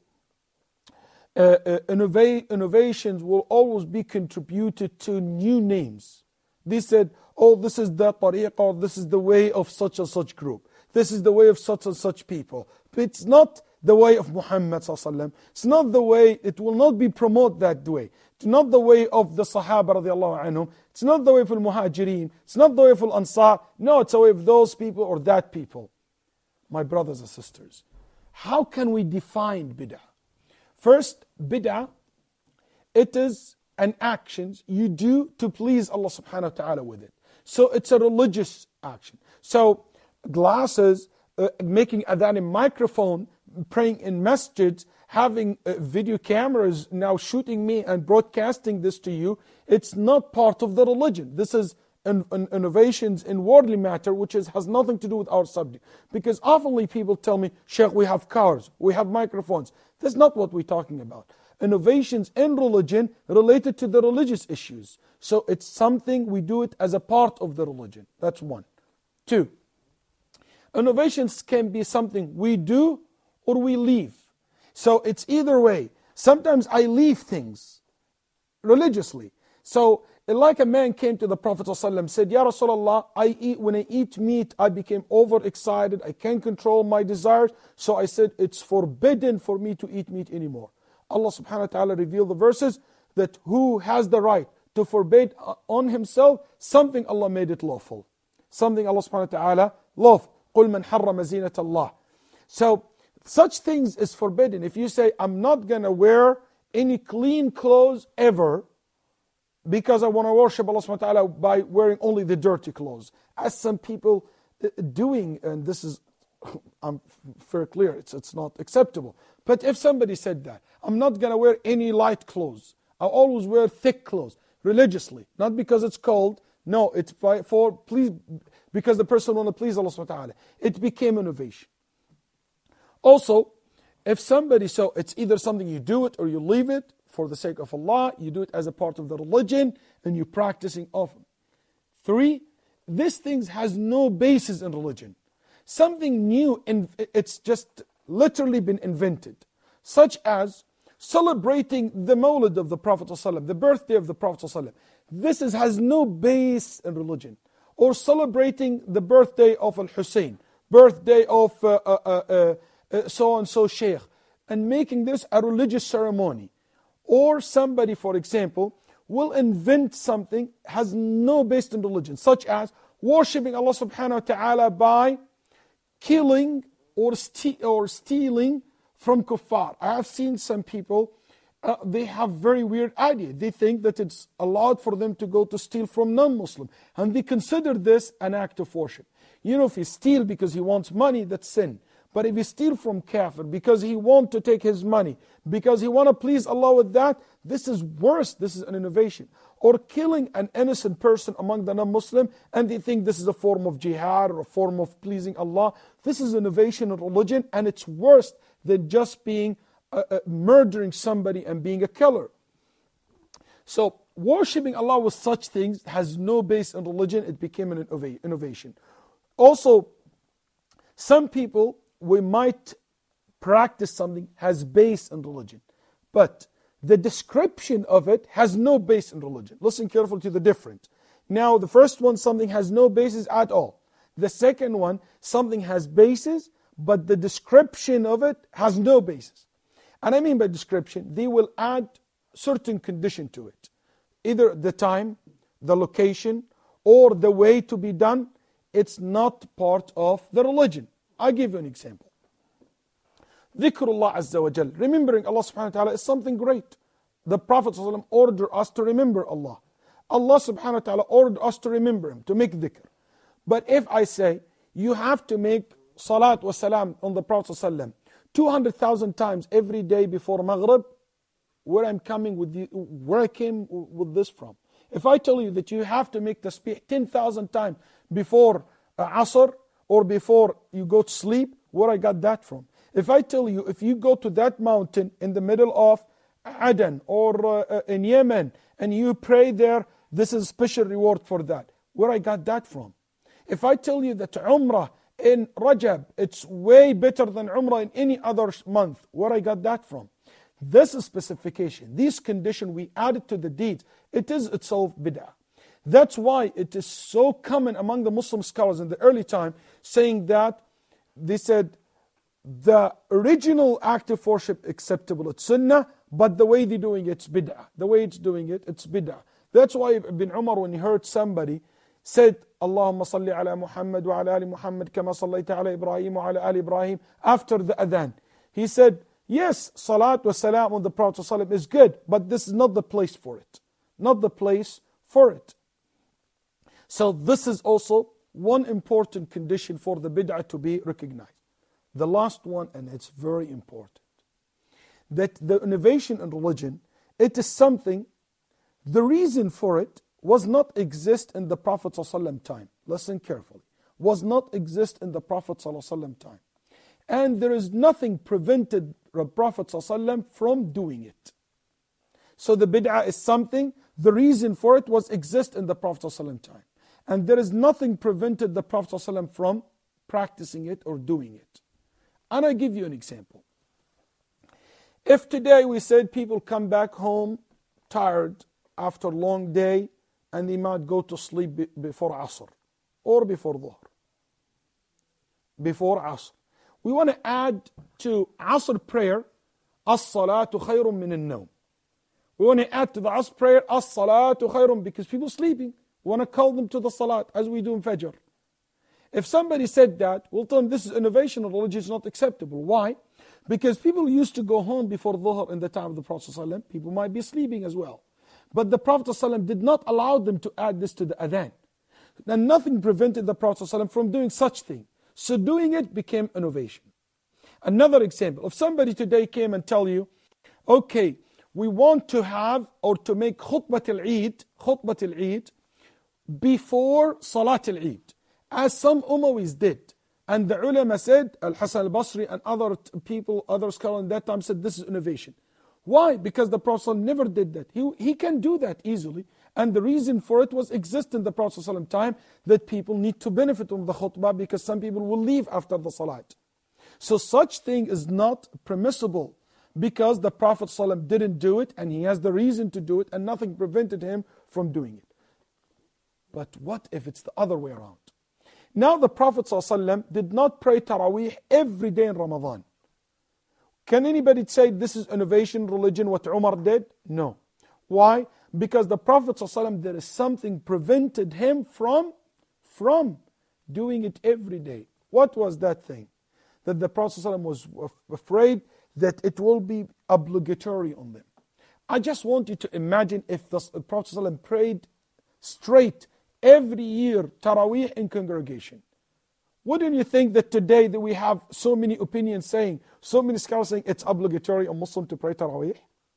B: uh, uh, innova- innovations will always be contributed to new names. They said, oh, this is the tariqah, or this is the way of such and such group. This is the way of such and such people. But it's not the way of Muhammad sallallahu alaihi wasallam. It's not the way, it will not be promoted that way. It's not the way of the Sahaba radiallahu anhum. It's not the way of Al-Muhajirin. It's not the way of Al-Ansar. No, it's the way of those people or that people. My brothers and sisters, how can we define bid'ah? First, bid'ah, it is an action you do to please Allah subhanahu wa ta'ala with it. So it's a religious action. So glasses, uh, making adhan in microphone, praying in masjids, having uh, video cameras now shooting me and broadcasting this to you, it's not part of the religion. This is an, an innovations in worldly matter, which is, has nothing to do with our subject. Because oftenly people tell me, Sheikh, we have cars, we have microphones. That's not what we're talking about. Innovations in religion related to the religious issues. So it's something, we do it as a part of the religion. That's one. Two, innovations can be something we do or we leave. So it's either way. Sometimes I leave things religiously. So like a man came to the Prophet ﷺ, said, Ya Rasulullah, I eat, when I eat meat, I became overexcited. I can't control my desires. So I said, it's forbidden for me to eat meat anymore. Allah subhanahu wa ta'ala revealed the verses that who has the right to forbid on himself something Allah made it lawful. Something Allah subhanahu wa ta'ala lawful. قُلْ مَنْ حَرَّمَ زِينَةَ اللَّهِ. So such things is forbidden. If you say, I'm not going to wear any clean clothes ever because I want to worship Allah subhanahu wa ta'ala by wearing only the dirty clothes. As some people doing, and this is, I'm very clear, it's, it's not acceptable. But if somebody said that, I'm not going to wear any light clothes. I always wear thick clothes, religiously. Not because it's cold. No, it's for, please, because the person want to please Allah subhanahu wa ta'ala. It became innovation. Also, if somebody, so it's either something you do it or you leave it for the sake of Allah, you do it as a part of the religion, and you're practicing often. Three, this thing has no basis in religion. Something new, it's just literally been invented. Such as celebrating the Mawlid of the Prophet ﷺ, the birthday of the Prophet ﷺ. This is, has no base in religion. Or celebrating the birthday of Al-Hussein, birthday of uh, uh, uh, uh, so-and-so sheikh, and making this a religious ceremony. Or somebody, for example, will invent something, has no base in religion, such as worshipping Allah subhanahu wa ta'ala by killing or, ste- or stealing from kuffar. I have seen some people, uh, they have very weird idea. They think that it's allowed for them to go to steal from non-Muslim. And they consider this an act of worship. You know, if he steal because he wants money, that's sin. But if he steal from kafir because he want to take his money, because he want to please Allah with that, this is worse. This is an innovation. Or killing an innocent person among the non-Muslim, and they think this is a form of jihad or a form of pleasing Allah. This is innovation in religion, and it's worse than just being uh, uh, murdering somebody and being a killer. So worshipping Allah with such things has no base in religion. It became an innova- innovation. Also, some people, we might practice something has base in religion, but the description of it has no base in religion. Listen carefully to the difference. Now, the first one, something has no basis at all. The second one, something has basis, but the description of it has no basis. And I mean by description, they will add certain condition to it. Either the time, the location, or the way to be done. It's not part of the religion. I'll give you an example. Dhikrullah Azza wa Jal. Remembering Allah subhanahu wa ta'ala is something great. The Prophet ﷺ ordered us to remember Allah. Allah subhanahu wa ta'ala ordered us to remember Him, to make dhikr. But if I say, you have to make salat wa salam on the Prophet ﷺ two hundred thousand times every day before Maghrib, where I'm coming with the, where I came with this from? If I tell you that you have to make tasbih ten thousand times before uh, Asr, or before you go to sleep, where I got that from? If I tell you, if you go to that mountain in the middle of Aden or uh, in Yemen, and you pray there this is special reward for that. Where I got that from? If I tell you that Umrah in Rajab, it's way better than Umrah in any other month, where I got that from? This specification, this condition we added to the deed, it is itself bid'ah. That's why it is so common among the Muslim scholars in the early time, saying that they said the original act of worship acceptable, it's sunnah, but the way they're doing it, it's bid'ah. The way it's doing it, it's bid'ah. That's why Ibn Umar, when he heard somebody said, Allahumma salli ala Muhammad wa ala ali Muhammad kama sallayta ala Ibrahim wa ala ali Ibrahim, after the adhan, he said, yes, salat wa salam on the Prophet ﷺ is good, but this is not the place for it. Not the place for it. So this is also one important condition for the bid'ah to be recognized. The last one, and it's very important, that the innovation in religion, it is something, the reason for it was not exist in the Prophet ﷺ time. Listen carefully. Was not exist in the Prophet ﷺ time. And there is nothing prevented the Prophet ﷺ from doing it. So the bid'ah is something, the reason for it was exist in the Prophet ﷺ time. And there is nothing prevented the Prophet ﷺ from practicing it or doing it. And I give you an example. If today we said people come back home tired after a long day and they might go to sleep be- before Asr or before Dhuhr. Before Asr. We want to add to Asr prayer, As-salatu khayrun min al-nawm. We want to add to the Asr prayer, As-salatu khayrun, because people are sleeping. We want to call them to the Salat as we do in Fajr. If somebody said that, we'll tell them this is innovation of religion, is not acceptable. Why? Because people used to go home before Dhuhr in the time of the Prophet ﷺ. People might be sleeping as well. But the Prophet ﷺ did not allow them to add this to the adhan. And nothing prevented the Prophet ﷺ from doing such thing. So doing it became innovation. Another example, if somebody today came and tell you, okay, we want to have or to make khutbat al-Eid, khutbat al-Eid, before Salat al-Eid, as some Umayyas did. And the ulama said, Al-Hasan al-Basri and other people, other scholars in that time said this is innovation. Why? Because the Prophet ﷺ never did that. He, he can do that easily. And the reason for it was exist in the Prophet ﷺ time, that people need to benefit from the khutbah because some people will leave after the salat. So such thing is not permissible because the Prophet ﷺ didn't do it and he has the reason to do it and nothing prevented him from doing it. But what if it's the other way around? Now the Prophet ﷺ did not pray Taraweeh every day in Ramadan. Can anybody say this is innovation, religion, what Umar did? No. Why? Because the Prophet ﷺ, there is something prevented him from, from doing it every day. What was that thing? That the Prophet ﷺ was afraid that it will be obligatory on them. I just want you to imagine if the Prophet ﷺ prayed straight every year Taraweeh in congregation. Wouldn't you think that today that we have so many opinions saying, so many scholars saying it's obligatory on Muslim to pray Taraweeh?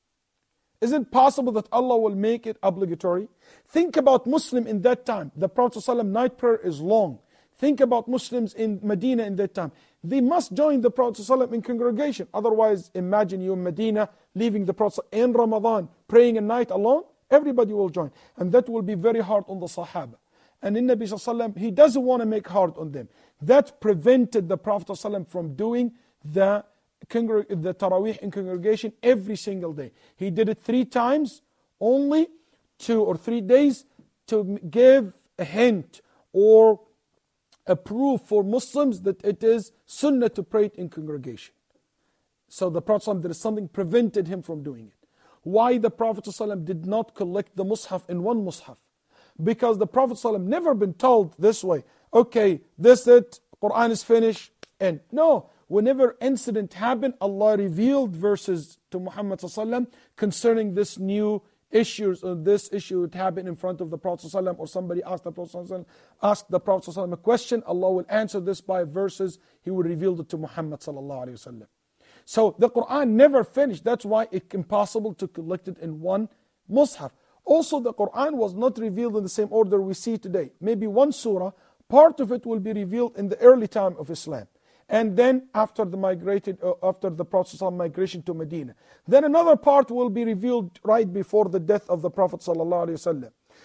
B: Is it possible that Allah will make it obligatory? Think about Muslim in that time. The Prophet ﷺ night prayer is long. Think about Muslims in Medina in that time. They must join the Prophet ﷺ in congregation. Otherwise, imagine you in Medina leaving the Prophet in Ramadan, praying a night alone. Everybody will join. And that will be very hard on the Sahaba. And in Nabi ﷺ, he doesn't want to make hard on them. That prevented the Prophet ﷺ from doing the, the Taraweeh in congregation every single day. He did it three times, only two or three days, to give a hint or a proof for Muslims that it is sunnah to pray it in congregation. So the Prophet ﷺ, there is something prevented him from doing it. Why the Prophet ﷺ did not collect the Mus'haf in one Mus'haf? Because the Prophet ﷺ never been told this way, okay, this it, Quran is finished, and no, whenever incident happened, Allah revealed verses to Muhammad ﷺ concerning this new issues, or this issue would happen in front of the Prophet ﷺ, or somebody asked the Prophet ﷺ, asked the Prophet ﷺ a question, Allah will answer this by verses, He will reveal it to Muhammad ﷺ. So the Quran never finished, that's why it's impossible to collect it in one Mus'haf. Also, the Quran was not revealed in the same order we see today. Maybe one surah, part of it will be revealed in the early time of Islam. And then after the migrated, uh, after the Prophet's migration to Medina. Then another part will be revealed right before the death of the Prophet ﷺ.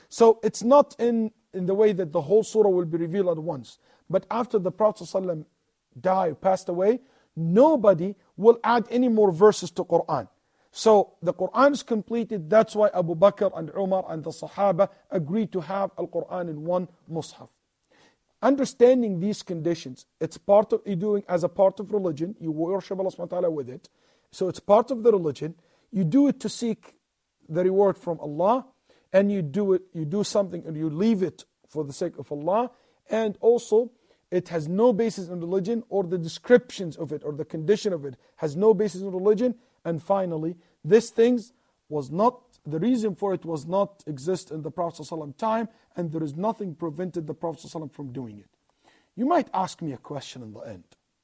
B: So it's not in, in the way that the whole surah will be revealed at once. But after the Prophet ﷺ died, passed away, nobody will add any more verses to Qur'an. So the Qur'an is completed. That's why Abu Bakr and Umar and the Sahaba agreed to have Al-Qur'an in one Mus'haf. Understanding these conditions, it's part of you doing as a part of religion. You worship Allah subhanahu wa ta'ala with it. So it's part of the religion. You do it to seek the reward from Allah, and you do it, you do something and you leave it for the sake of Allah, and also it has no basis in religion, or the descriptions of it or the condition of it has no basis in religion. And finally, this things was not, the reason for it was not exist in the Prophet ﷺ time, and there is nothing prevented the Prophet ﷺ from doing it. You might ask me a question in the end.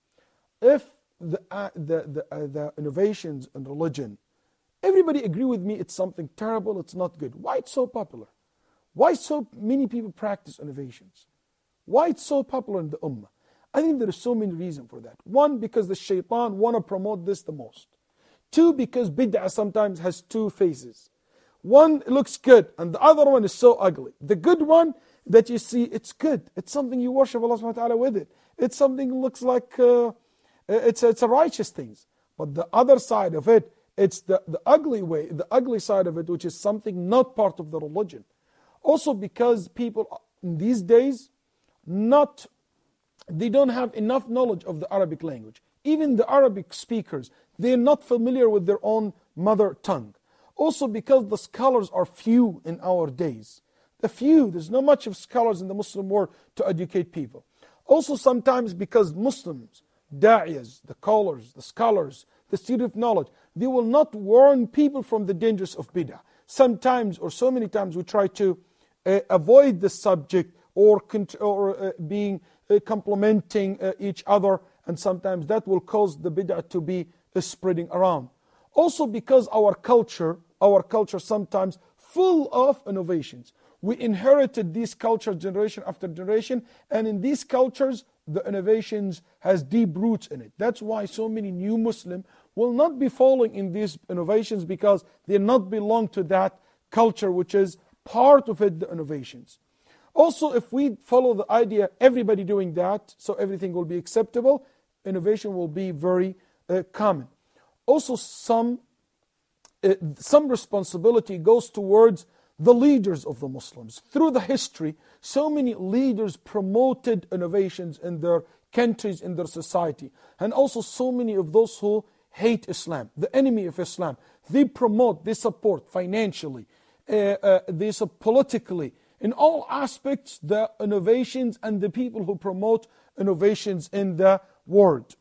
B: If the, uh, the, the, uh, the innovations in religion, everybody agree with me it's something terrible, it's not good. Why it's so popular? Why so many people practice innovations? Why it's so popular in the ummah? I think there are so many reasons for that. One, because the shaitan want to promote this the most. Two, because bid'ah sometimes has two faces. One looks good and the other one is so ugly. The good one that you see, it's good. It's something you worship Allah subhanahu wa ta'ala with it. It's something that looks like, uh, it's, it's a righteous thing. But the other side of it, it's the, the ugly way, the ugly side of it, which is something not part of the religion. Also because people in these days, not, they don't have enough knowledge of the Arabic language. Even the Arabic speakers, they're not familiar with their own mother tongue. Also because the scholars are few in our days. The few, there's not much of scholars in the Muslim world to educate people. Also sometimes because Muslims, da'iyas, the callers, the scholars, the student of knowledge, they will not warn people from the dangers of bid'ah. Sometimes, or so many times, we try to uh, avoid the subject, or, or uh, being uh, complementing uh, each other, and sometimes that will cause the bid'ah to be uh, spreading around. Also because our culture, our culture sometimes full of innovations. We inherited this culture generation after generation, and in these cultures, the innovations has deep roots in it. That's why so many new Muslims will not be following in these innovations, because they not belong to that culture, which is part of it, the innovations. Also, if we follow the idea, everybody doing that, so everything will be acceptable, innovation will be very uh, common. Also, some, uh, some responsibility goes towards the leaders of the Muslims. Through the history, so many leaders promoted innovations in their countries, in their society. And also so many of those who hate Islam, the enemy of Islam, they promote, they support financially, uh, uh, they support politically, in all aspects, the innovations and the people who promote innovations in the world.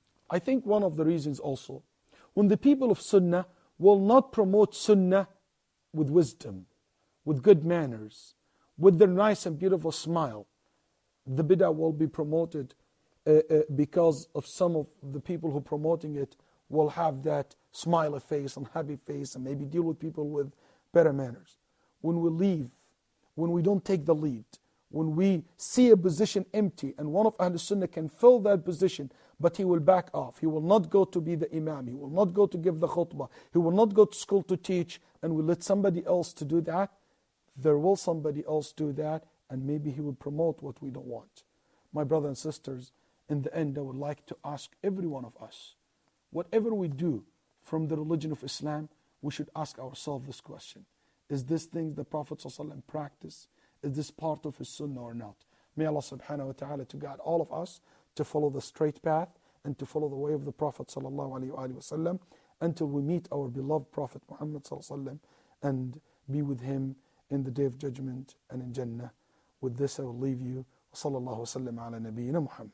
B: I think one of the reasons also, when the people of Sunnah will not promote Sunnah with wisdom, with good manners, with their nice and beautiful smile, the bid'ah will be promoted uh, uh, because of some of the people who are promoting it will have that smiley face and happy face and maybe deal with people with better manners. When we leave, when we don't take the lead, when we see a position empty and one of Ahl Sunnah can fill that position, but he will back off. He will not go to be the imam. He will not go to give the khutbah. He will not go to school to teach, and we let somebody else to do that. There will somebody else do that, and maybe he will promote what we don't want. My brothers and sisters, in the end, I would like to ask every one of us, whatever we do from the religion of Islam, we should ask ourselves this question. Is this thing the Prophet ﷺ practiced? Is this part of his sunnah or not? May Allah subhanahu wa ta'ala to guide all of us to follow the straight path and to follow the way of the Prophet sallallahu alaihi wasallam until we meet our beloved Prophet Muhammad sallallahu alaihi wasallam and be with him in the day of judgment and in Jannah. With this I will leave you. Sallallahu wasallam ala nabiyyina Muhammad.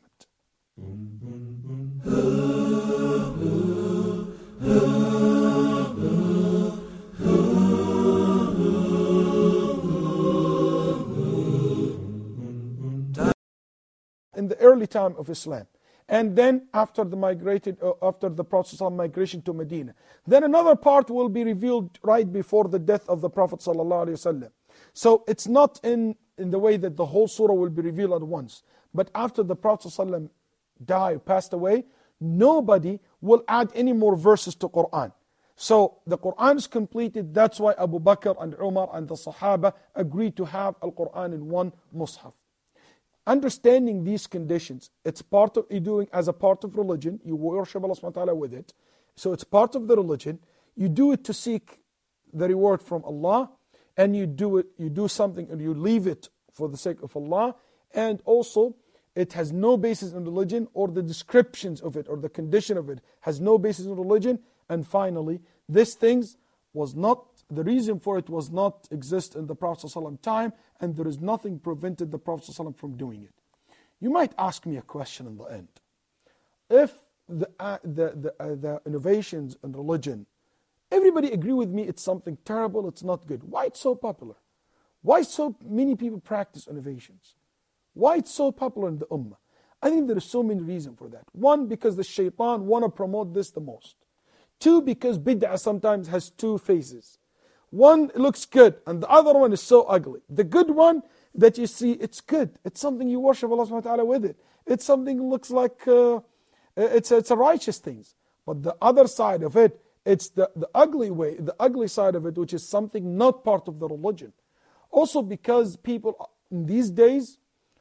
B: In the early time of Islam, and then after the migrated, uh, after the Prophet's migration to Medina, then another part will be revealed right before the death of the Prophet sallallahu alaihi wasallam. So it's not in in the way that the whole surah will be revealed at once, but after the Prophet sallallahu alaihi wasallam died, passed away, nobody will add any more verses to Quran. So the Quran is completed. That's why Abu Bakr and Umar and the Sahaba agreed to have Al-Quran in one Mus'haf. Understanding these conditions, it's part of you doing as a part of religion. You worship Allah subhanahu wa ta'ala with it. So it's part of the religion. You do it to seek the reward from Allah, and you do it, you do something and you leave it for the sake of Allah, and also it has no basis in religion, or the descriptions of it or the condition of it has no basis in religion. And finally, these things was not, the reason for it was not exist in the Prophet ﷺ time, and there is nothing prevented the Prophet ﷺ from doing it. You might ask me a question in the end. If the, uh, the, the, uh, the innovations in religion, everybody agree with me it's something terrible, it's not good. Why it's so popular? Why so many people practice innovations? Why it's so popular in the Ummah? I think there are so many reasons for that. One, because the shaitan want to promote this the most. Two, because bid'ah sometimes has two faces. One looks good and the other one is so ugly. The good one that you see, it's good. It's something you worship Allah subhanahu wa ta'ala with it. It's something that looks like, uh, it's, it's a righteous thing. But the other side of it, it's the, the ugly way, the ugly side of it, which is something not part of the religion. Also because people in these days,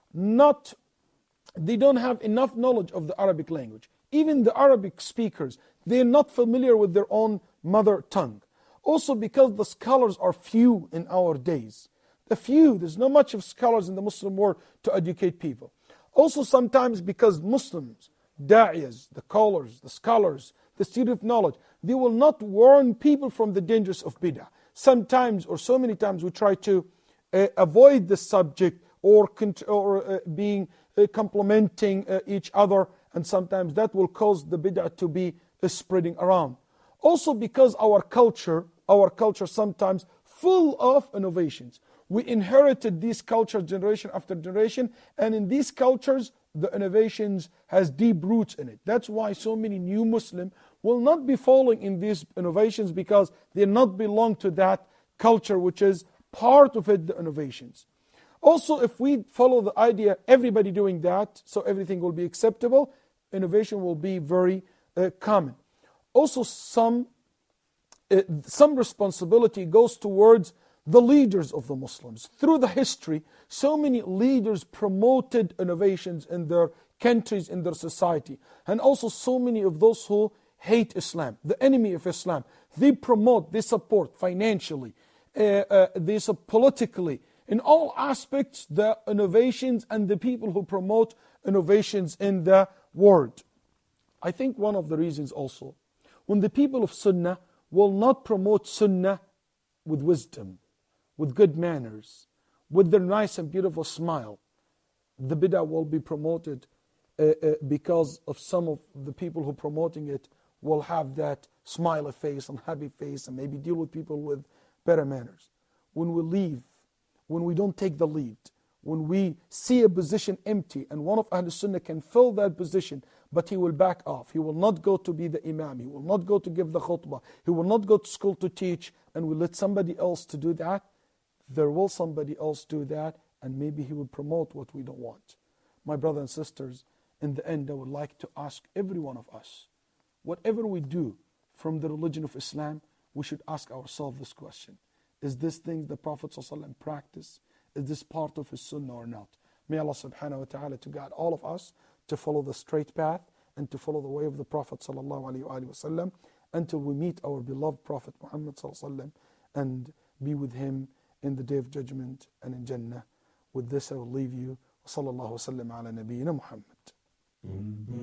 B: not, they don't have enough knowledge of the Arabic language. Even the Arabic speakers, they're not familiar with their own mother tongue. Also because the scholars are few in our days. The few, there's not much of scholars in the Muslim world to educate people. Also sometimes because Muslims, da'iyas, the callers, the scholars, the student of knowledge, they will not warn people from the dangers of bid'ah. Sometimes, or so many times, we try to uh, avoid the subject, or, or uh, being uh, complementing uh, each other, and sometimes that will cause the bid'ah to be uh, spreading around. Also because our culture, our culture sometimes full of innovations. We inherited these cultures generation after generation, and in these cultures, the innovations has deep roots in it. That's why so many new Muslims will not be following in these innovations, because they not belong to that culture, which is part of it, the innovations. Also, if we follow the idea, everybody doing that, so everything will be acceptable, innovation will be very uh, common. Also, some, uh, some responsibility goes towards the leaders of the Muslims. Through the history, so many leaders promoted innovations in their countries, in their society. And also so many of those who hate Islam, the enemy of Islam, they promote, they support financially, uh, uh, they support politically, in all aspects, the innovations and the people who promote innovations in the world. I think one of the reasons also, when the people of Sunnah will not promote Sunnah with wisdom, with good manners, with their nice and beautiful smile, the bid'ah will be promoted uh, uh, because of some of the people who are promoting it will have that smiley face and happy face and maybe deal with people with better manners. When we leave, when we don't take the lead, when we see a position empty and one of Ahl Sunnah can fill that position, but he will back off. He will not go to be the imam. He will not go to give the khutbah. He will not go to school to teach, and we let somebody else to do that. There will somebody else do that, and maybe he will promote what we don't want. My brothers and sisters, in the end, I would like to ask every one of us, whatever we do from the religion of Islam, we should ask ourselves this question. Is this thing the Prophet ﷺ practiced? Is this part of his sunnah or not? May Allah subhanahu wa ta'ala to guide all of us to follow the straight path and to follow the way of the Prophet ﷺ until we meet our beloved Prophet Muhammad ﷺ and be with him in the day of judgment and in Jannah. With this I will leave you. وصلى الله وسلم على نبينا محمد.